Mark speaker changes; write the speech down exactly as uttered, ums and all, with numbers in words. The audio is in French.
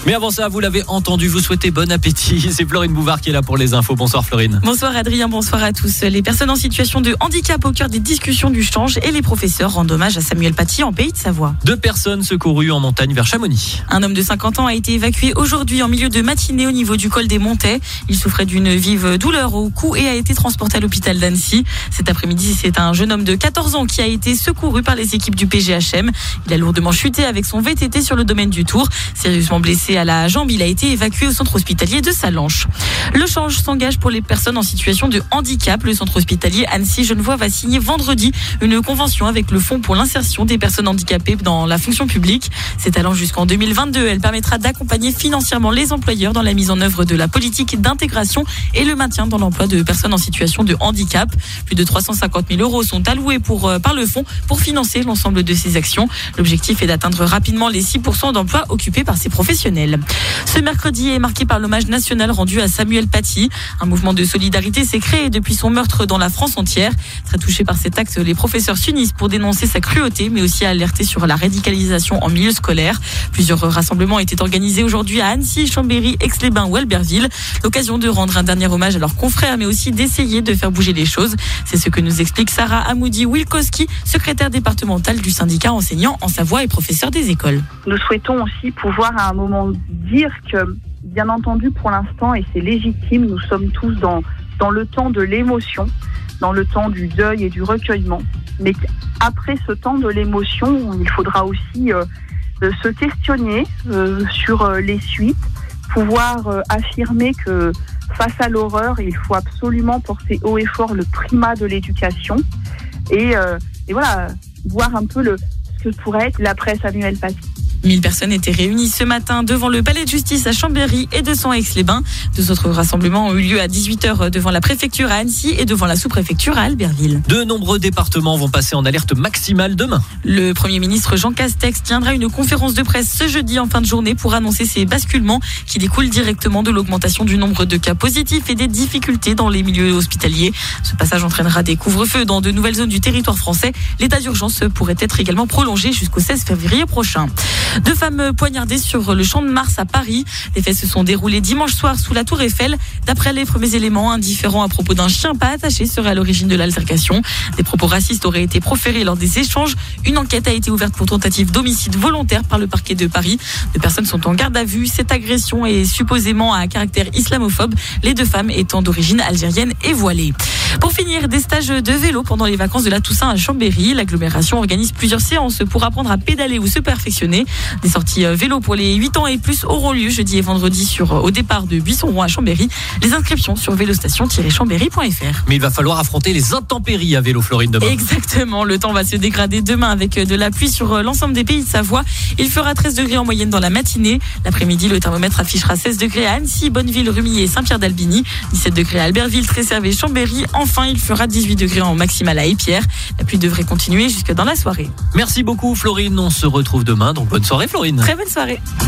Speaker 1: Mais avant ça, vous l'avez entendu, vous souhaitez bon appétit. C'est Florine Bouvard qui est là pour les infos. Bonsoir Florine.
Speaker 2: Bonsoir Adrien, bonsoir à tous. Les personnes en situation de handicap au cœur des discussions du change et les professeurs rendent hommage à Samuel Paty en Pays de Savoie.
Speaker 1: Deux personnes secourues en montagne vers Chamonix.
Speaker 2: Un homme de cinquante ans a été évacué aujourd'hui en milieu de matinée au niveau du col des Montets. Il souffrait d'une vive douleur au cou et a été transporté à l'hôpital d'Annecy. Cet après-midi, c'est un jeune homme de quatorze ans qui a été secouru par les équipes du P G H M. Il a lourdement chuté avec son V T T sur le domaine du Tour. Sérieusement blessé à la jambe, il a été évacué au centre hospitalier de Sallanches. Le change s'engage pour les personnes en situation de handicap. Le centre hospitalier Annecy-Genevois va signer vendredi une convention avec le Fonds pour l'insertion des personnes handicapées dans la fonction publique. C'est allant jusqu'en deux mille vingt-deux. Elle permettra d'accompagner financièrement les employeurs dans la mise en œuvre de la politique d'intégration et le maintien dans l'emploi de personnes en situation de handicap. Plus de trois cent cinquante mille euros sont alloués pour, euh, par le fonds pour financer l'ensemble de ces actions. L'objectif est d'atteindre rapidement les six pour cent d'emplois occupés par ces professionnels. Ce mercredi est marqué par l'hommage national rendu à Samuel Paty. Un mouvement de solidarité s'est créé depuis son meurtre dans la France entière. Très touchés par cet acte, les professeurs s'unissent pour dénoncer sa cruauté, mais aussi alerter sur la radicalisation en milieu scolaire. Plusieurs rassemblements étaient organisés aujourd'hui à Annecy, Chambéry, Aix-les-Bains ou Albertville. L'occasion de rendre un dernier hommage à leurs confrères, mais aussi d'essayer de faire bouger les choses. C'est ce que nous explique Sarah Amoudi-Wilkowski, secrétaire départementale du syndicat enseignants en Savoie et professeur des écoles.
Speaker 3: Nous souhaitons aussi pouvoir à un moment dire que, bien entendu, pour l'instant, et c'est légitime, nous sommes tous dans, dans le temps de l'émotion, dans le temps du deuil et du recueillement. Mais après ce temps de l'émotion, il faudra aussi euh, se questionner euh, sur euh, les suites, pouvoir euh, affirmer que face à l'horreur, il faut absolument porter haut et fort le primat de l'éducation et, euh, et voilà, voir un peu le, ce que pourrait être l'après Samuel Paty.
Speaker 2: mille personnes étaient réunies ce matin devant le palais de justice à Chambéry et deux cents à Aix-les-Bains. Deux autres rassemblements ont eu lieu à dix-huit heures devant la préfecture à Annecy et devant la sous-préfecture à Albertville.
Speaker 1: De nombreux départements vont passer en alerte maximale demain.
Speaker 2: Le Premier ministre Jean Castex tiendra une conférence de presse ce jeudi en fin de journée pour annoncer ces basculements qui découlent directement de l'augmentation du nombre de cas positifs et des difficultés dans les milieux hospitaliers. Ce passage entraînera des couvre-feux dans de nouvelles zones du territoire français. L'état d'urgence pourrait être également prolongé jusqu'au seize février prochain. Deux femmes poignardées sur le Champ de Mars à Paris. Les faits se sont déroulés dimanche soir sous la Tour Eiffel. D'après les premiers éléments, un différend à propos d'un chien pas attaché serait à l'origine de l'altercation. Des propos racistes auraient été proférés lors des échanges. Une enquête a été ouverte pour tentative d'homicide volontaire par le parquet de Paris. Deux personnes sont en garde à vue. Cette agression est supposément à caractère islamophobe, les deux femmes étant d'origine algérienne et voilée. Pour finir, des stages de vélo pendant les vacances de la Toussaint à Chambéry. L'agglomération organise plusieurs séances pour apprendre à pédaler ou se perfectionner. Des sorties vélo pour les huit ans et plus auront lieu jeudi et vendredi sur, au départ de Buisson-Rond à Chambéry. Les inscriptions sur vélostation tiret chambéry point f r.
Speaker 1: Mais il va falloir affronter les intempéries à vélo, Florine, demain.
Speaker 2: Exactement, le temps va se dégrader demain avec de la pluie sur l'ensemble des Pays de Savoie. Il fera treize degrés en moyenne dans la matinée. L'après-midi, le thermomètre affichera seize degrés à Annecy, Bonneville, Rumilly et Saint-Pierre-d'Albigny, dix-sept degrés à Albertville, Tresserve et Chambéry. Enfin, il fera dix-huit degrés en maximal à Épierre. La pluie devrait continuer jusque dans la soirée.
Speaker 1: Merci beaucoup, Florine. On se retrouve demain, donc bonne soirée, Florine.
Speaker 2: Très bonne soirée.